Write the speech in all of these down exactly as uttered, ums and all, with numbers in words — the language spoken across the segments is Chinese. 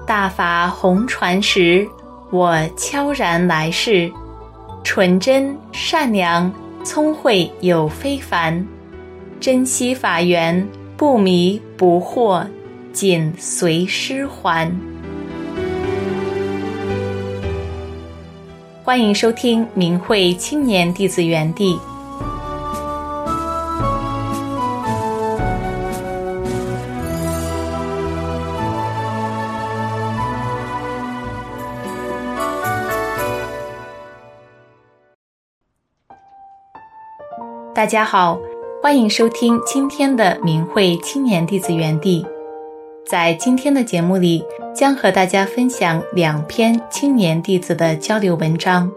大法红传时，我悄然来世，纯真善良，聪慧有非凡，珍惜法缘，不迷不惑，紧随师还。欢迎收听明慧青年弟子园地。大家好，欢迎收听今天的明慧青年弟子园地。在今天的节目里，将和大家分享两篇青年弟子的交流文章。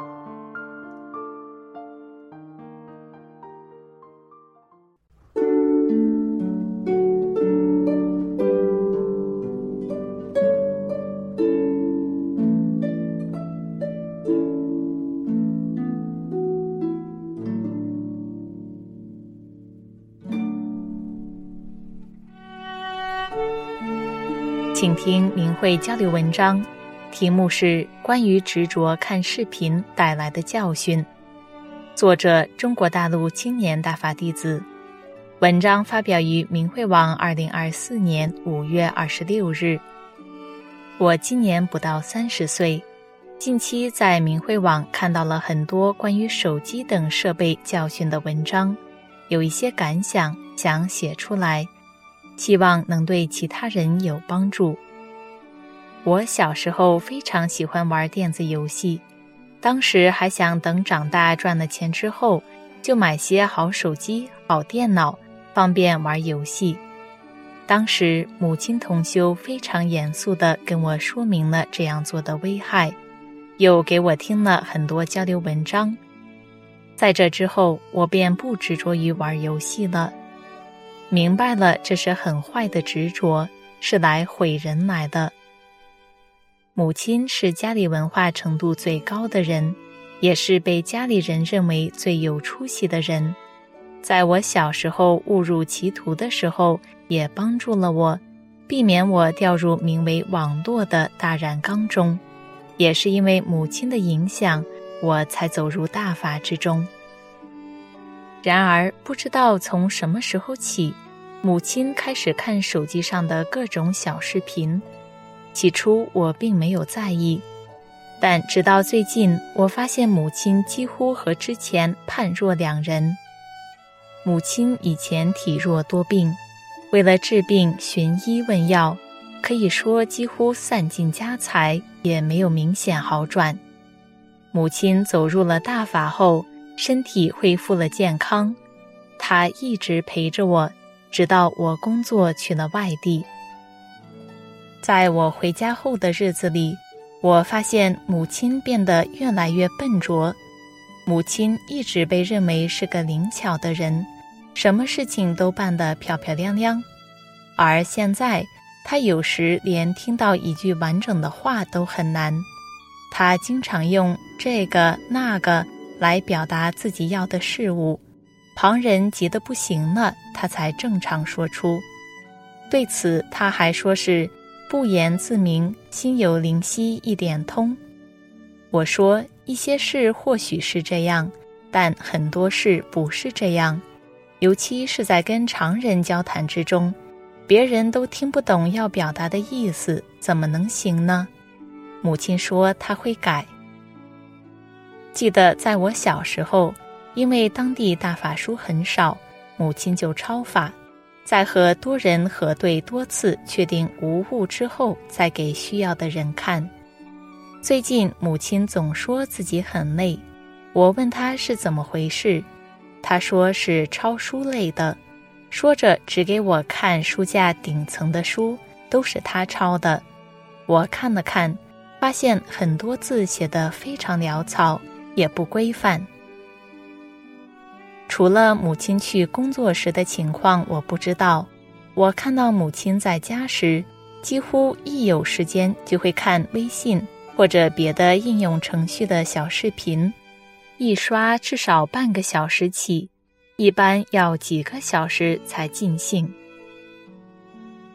请听明慧交流文章，题目是关于执着看视频带来的教训，作者中国大陆青年大法弟子，文章发表于明慧网二零二四年五月二十六日。我今年不到三十岁，近期在明慧网看到了很多关于手机等设备教训的文章，有一些感想想写出来，希望能对其他人有帮助。我小时候非常喜欢玩电子游戏，当时还想等长大赚了钱之后，就买些好手机、好电脑，方便玩游戏。当时母亲同修非常严肃地跟我说明了这样做的危害，又给我听了很多交流文章。在这之后，我便不执着于玩游戏了，明白了这是很坏的执着，是来毁人来的。母亲是家里文化程度最高的人，也是被家里人认为最有出息的人。在我小时候误入歧途的时候，也帮助了我，避免我掉入名为网络的大染缸中。也是因为母亲的影响，我才走入大法之中。然而，不知道从什么时候起，母亲开始看手机上的各种小视频。起初我并没有在意，但直到最近，我发现母亲几乎和之前判若两人。母亲以前体弱多病，为了治病寻医问药，可以说几乎散尽家财，也没有明显好转。母亲走入了大法后，身体恢复了健康，她一直陪着我，直到我工作去了外地。在我回家后的日子里，我发现母亲变得越来越笨拙。母亲一直被认为是个灵巧的人，什么事情都办得漂漂亮亮，而现在她有时连听到一句完整的话都很难。她经常用这个那个来表达自己要的事物，旁人急得不行了，她才正常说出。对此她还说是不言自明，心有灵犀一点通。我说一些事或许是这样，但很多事不是这样，尤其是在跟常人交谈之中，别人都听不懂要表达的意思，怎么能行呢？母亲说她会改。记得在我小时候，因为当地大法书很少，母亲就抄法，在和多人核对多次确定无误之后，再给需要的人看。最近母亲总说自己很累，我问她是怎么回事，她说是抄书累的，说着只给我看书架顶层的书，都是她抄的。我看了看，发现很多字写得非常潦草，也不规范。除了母亲去工作时的情况我不知道，我看到母亲在家时，几乎一有时间就会看微信或者别的应用程序的小视频，一刷至少半个小时起，一般要几个小时才尽兴。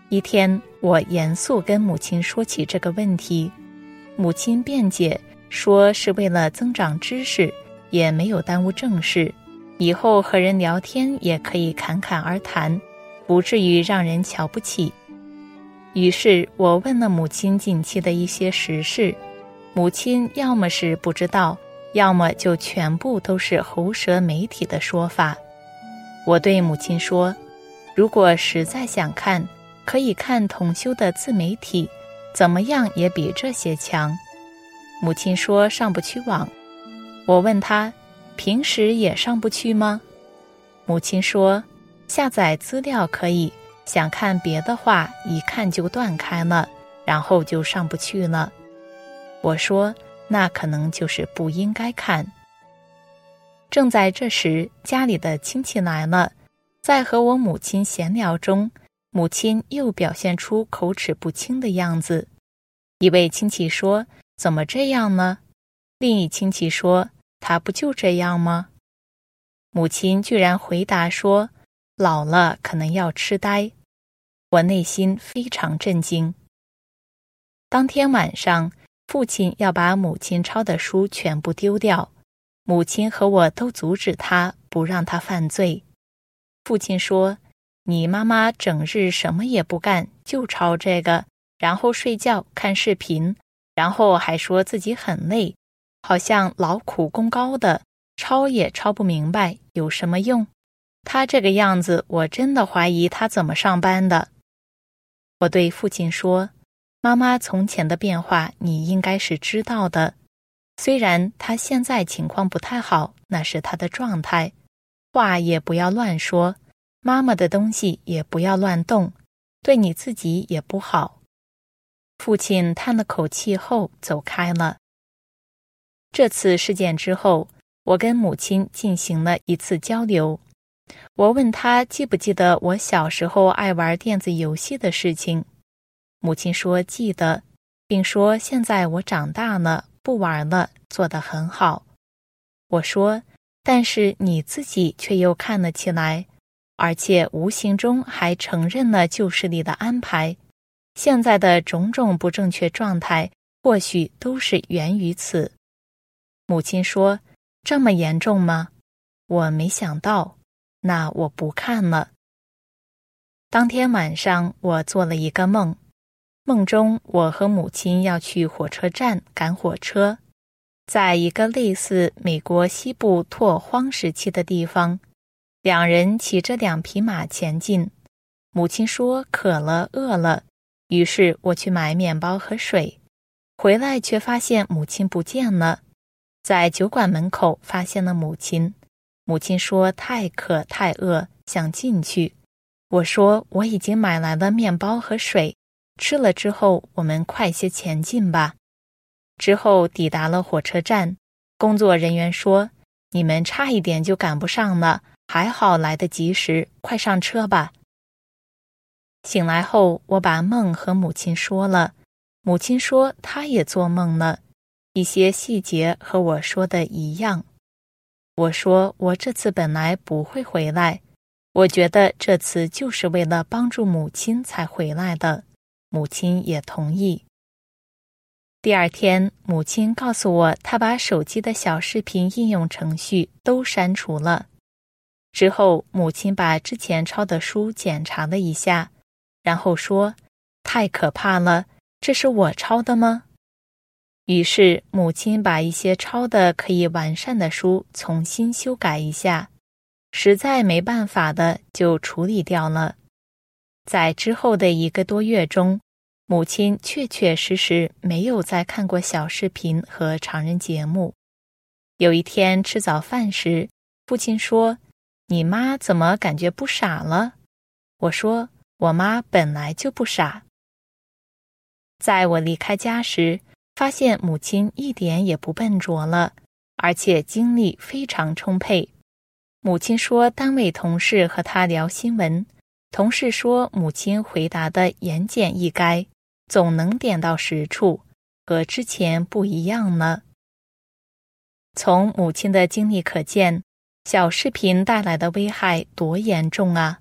一天，我严肃跟母亲说起这个问题，母亲辩解说是为了增长知识，也没有耽误正事，以后和人聊天也可以侃侃而谈，不至于让人瞧不起。于是我问了母亲近期的一些时事，母亲要么是不知道，要么就全部都是喉舌媒体的说法。我对母亲说，如果实在想看，可以看统修的自媒体，怎么样也比这些强。母亲说上不去网。我问她，平时也上不去吗？母亲说，下载资料可以，想看别的话，一看就断开了，然后就上不去了。我说，那可能就是不应该看。正在这时，家里的亲戚来了，在和我母亲闲聊中，母亲又表现出口齿不清的样子。一位亲戚说，怎么这样呢？另一亲戚说，他不就这样吗？母亲居然回答说，老了可能要痴呆。我内心非常震惊。当天晚上，父亲要把母亲抄的书全部丢掉，母亲和我都阻止他，不让他犯罪。父亲说，你妈妈整日什么也不干，就抄这个，然后睡觉看视频，然后还说自己很累，好像劳苦功高的，抄也抄不明白，有什么用？他这个样子，我真的怀疑他怎么上班的。我对父亲说，妈妈从前的变化你应该是知道的，虽然她现在情况不太好，那是她的状态，话也不要乱说，妈妈的东西也不要乱动，对你自己也不好。父亲叹了口气后走开了。这次事件之后，我跟母亲进行了一次交流。我问她记不记得我小时候爱玩电子游戏的事情。母亲说记得，并说现在我长大了，不玩了，做得很好。我说，但是你自己却又看了起来，而且无形中还承认了旧势力的安排。现在的种种不正确状态，或许都是源于此。母亲说，这么严重吗？我没想到，那我不看了。当天晚上，我做了一个梦，梦中我和母亲要去火车站赶火车，在一个类似美国西部拓荒时期的地方，两人骑着两匹马前进。母亲说渴了饿了，于是我去买面包和水，回来却发现母亲不见了。在酒馆门口发现了母亲，母亲说太渴太饿，想进去。我说我已经买来了面包和水，吃了之后我们快些前进吧。之后抵达了火车站，工作人员说，你们差一点就赶不上了，还好来得及时，快上车吧。醒来后，我把梦和母亲说了，母亲说她也做梦了，一些细节和我说的一样。我说我这次本来不会回来，我觉得这次就是为了帮助母亲才回来的，母亲也同意。第二天，母亲告诉我，她把手机的小视频应用程序都删除了。之后，母亲把之前抄的书检查了一下，然后说，太可怕了，这是我抄的吗？于是母亲把一些抄的可以完善的书重新修改一下，实在没办法的就处理掉了。在之后的一个多月中，母亲确确实实没有再看过小视频和常人节目。有一天吃早饭时，父亲说，你妈怎么感觉不傻了？我说，我妈本来就不傻。在我离开家时，发现母亲一点也不笨拙了，而且精力非常充沛。母亲说单位同事和她聊新闻，同事说母亲回答的言简意赅，总能点到实处，和之前不一样了。从母亲的经历可见，小视频带来的危害多严重啊！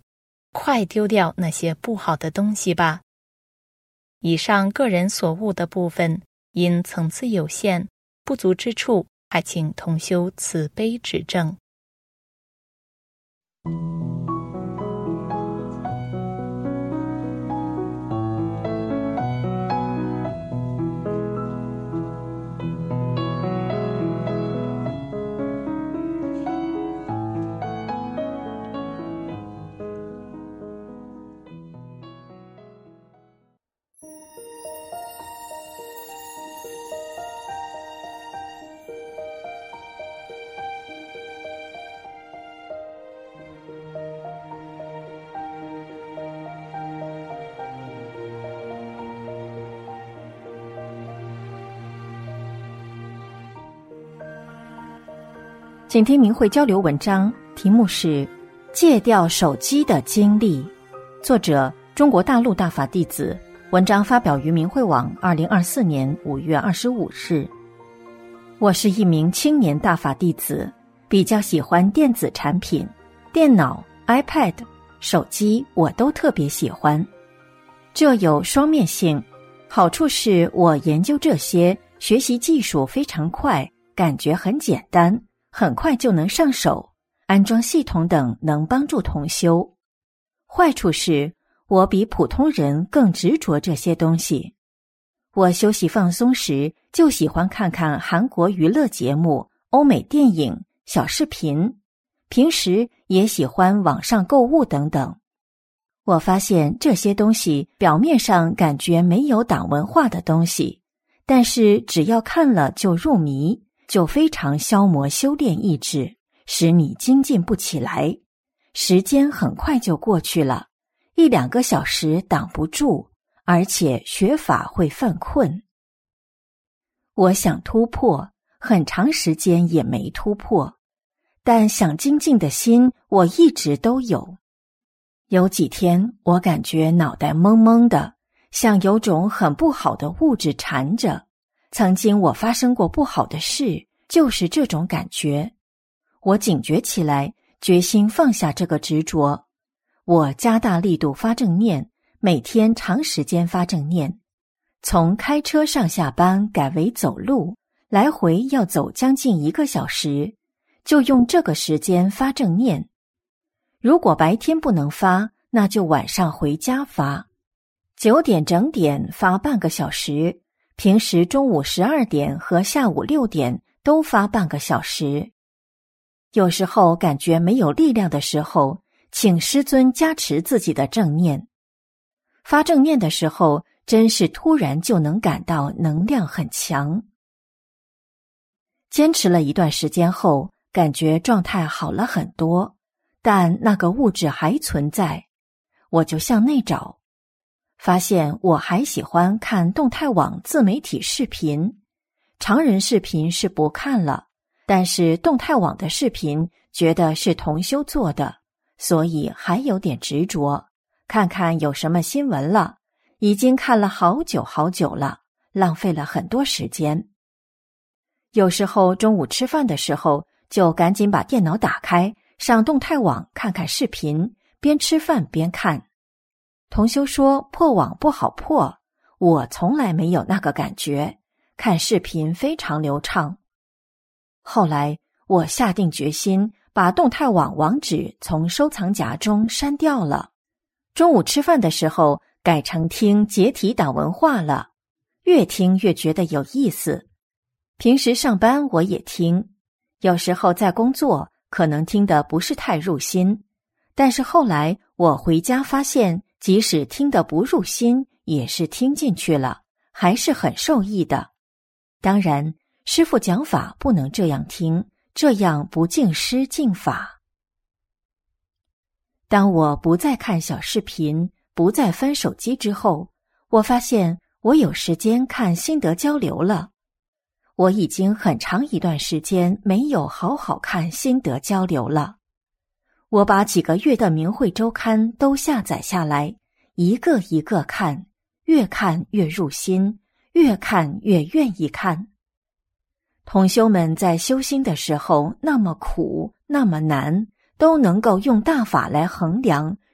快丢掉那些不好的东西吧。以上个人所悟的部分，因层次有限，不足之处，还请同修慈悲指正。 请听明慧交流文章，题目是戒掉手机的经历，作者中国大陆大法弟子，文章发表于明慧网二零二四年五月二十五日。我是一名青年大法弟子，比较喜欢电子产品，电脑、iPad、手机我都特别喜欢。这有双面性，好处是我研究这些，学习技术非常快，感觉很简单，很快就能上手，安装系统等能帮助同修。坏处是我比普通人更执着这些东西。我休息放松时就喜欢看看韩国娱乐节目、欧美电影、小视频，平时也喜欢网上购物等等。我发现这些东西表面上感觉没有党文化的东西，但是只要看了就入迷，就非常消磨修炼意志，使你精进不起来。时间很快就过去了，一两个小时挡不住，而且学法会犯困。我想突破，很长时间也没突破，但想精进的心我一直都有。有几天我感觉脑袋懵懵的，像有种很不好的物质缠着。曾经我发生过不好的事，就是这种感觉。我警觉起来，决心放下这个执着。我加大力度发正念，每天长时间发正念。从开车上下班改为走路，来回要走将近一个小时，就用这个时间发正念。如果白天不能发，那就晚上回家发。九点整点发半个小时，平时中午十二点和下午六点都发半个小时。有时候感觉没有力量的时候，请师尊加持自己的正念。发正念的时候，真是突然就能感到能量很强。坚持了一段时间后，感觉状态好了很多，但那个物质还存在。我就向内找，发现我还喜欢看动态网自媒体视频，常人视频是不看了，但是动态网的视频觉得是同修做的，所以还有点执着，看看有什么新闻了，已经看了好久好久了，浪费了很多时间。有时候中午吃饭的时候，就赶紧把电脑打开，上动态网看看视频，边吃饭边看。同修说破网不好破，我从来没有那个感觉，看视频非常流畅。后来我下定决心把动态网网址从收藏夹中删掉了。中午吃饭的时候改成听解体党文化了，越听越觉得有意思。平时上班我也听，有时候在工作可能听得不是太入心，但是后来我回家发现，即使听得不入心，也是听进去了，还是很受益的。当然，师父讲法不能这样听，这样不敬师敬法。当我不再看小视频，不再翻手机之后，我发现我有时间看心得交流了。我已经很长一段时间没有好好看心得交流了。我把几个月的明慧周刊都下载下来，一个一个看，越看越入心，越看越愿意看。同修们在修心的时候那么苦，那么难，都能够用大法来衡量，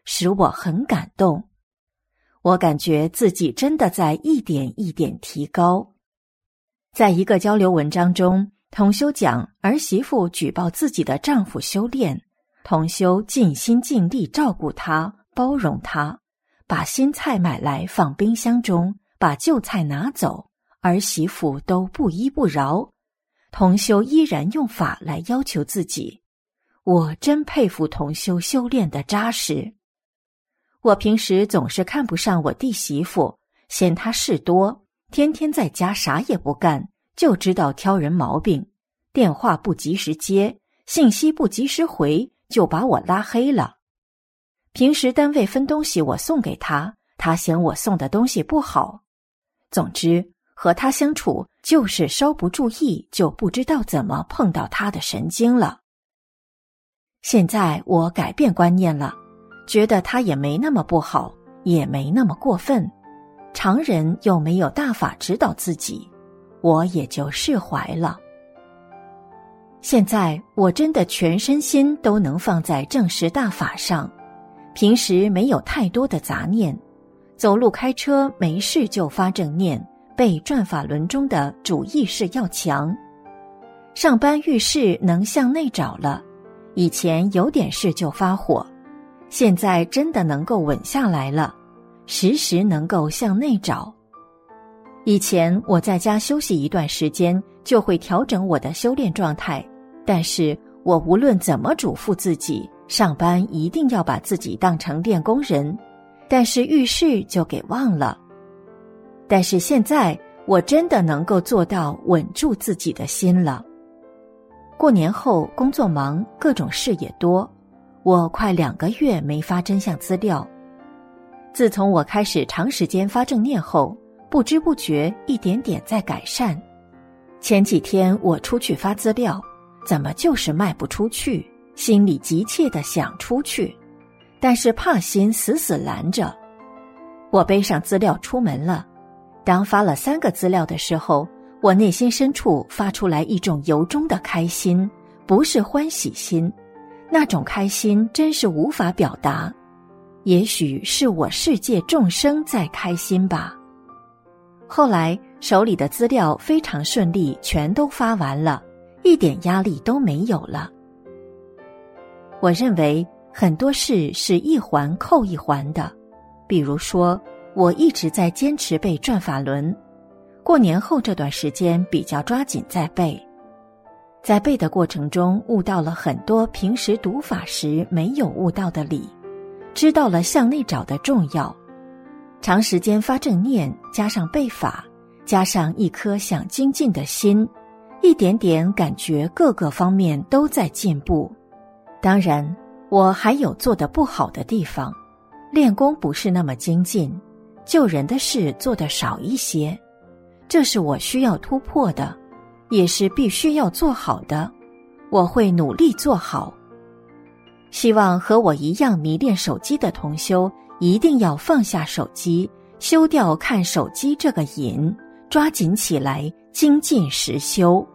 使我很感动。我感觉自己真的在一点一点提高。在一个交流文章中，同修讲儿媳妇举报自己的丈夫修炼，同修尽心尽力照顾他，包容他，把新菜买来放冰箱中，把旧菜拿走，儿媳妇都不依不饶。同修依然用法来要求自己，我真佩服同修修炼的扎实。我平时总是看不上我弟媳妇，嫌她事多，天天在家啥也不干，就知道挑人毛病，电话不及时接，信息不及时回，就把我拉黑了。平时单位分东西我送给她，她嫌我送的东西不好。总之，和她相处就是稍不注意就不知道怎么碰到她的神经了。现在我改变观念了，觉得她也没那么不好，也没那么过分，常人又没有大法指导自己，我也就释怀了。现在我真的全身心都能放在正实大法上，平时没有太多的杂念，走路开车没事就发正念，被转法轮中的主意识要强。上班遇事能向内找了，以前有点事就发火，现在真的能够稳下来了，时时能够向内找。以前我在家休息一段时间就会调整我的修炼状态，但是我无论怎么嘱咐自己，上班一定要把自己当成练功人，但是遇事就给忘了。但是现在我真的能够做到稳住自己的心了。过年后工作忙，各种事也多，我快两个月没发真相资料。自从我开始长时间发正念后，不知不觉一点点在改善。前几天我出去发资料，怎么就是卖不出去，心里急切地想出去，但是怕心死死拦着。我背上资料出门了，当发了三个资料的时候，我内心深处发出来一种由衷的开心，不是欢喜心，那种开心真是无法表达。也许是我世界众生在开心吧。后来手里的资料非常顺利，全都发完了，一点压力都没有了。我认为很多事是一环扣一环的，比如说我一直在坚持背转法轮，过年后这段时间比较抓紧在背，在背的过程中悟到了很多平时读法时没有悟到的理，知道了向内找的重要。长时间发正念，加上背法，加上一颗想精进的心，一点点感觉各个方面都在进步。当然我还有做得不好的地方，练功不是那么精进，救人的事做得少一些，这是我需要突破的，也是必须要做好的，我会努力做好。希望和我一样迷恋手机的同修一定要放下手机，休掉看手机这个瘾，抓紧起来，精进实修。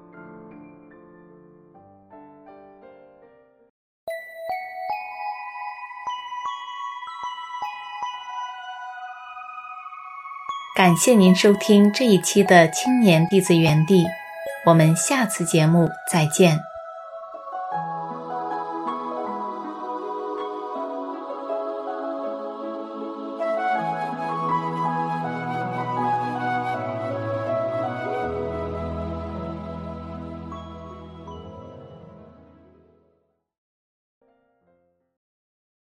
感谢您收听这一期的青年弟子园地，我们下次节目再见。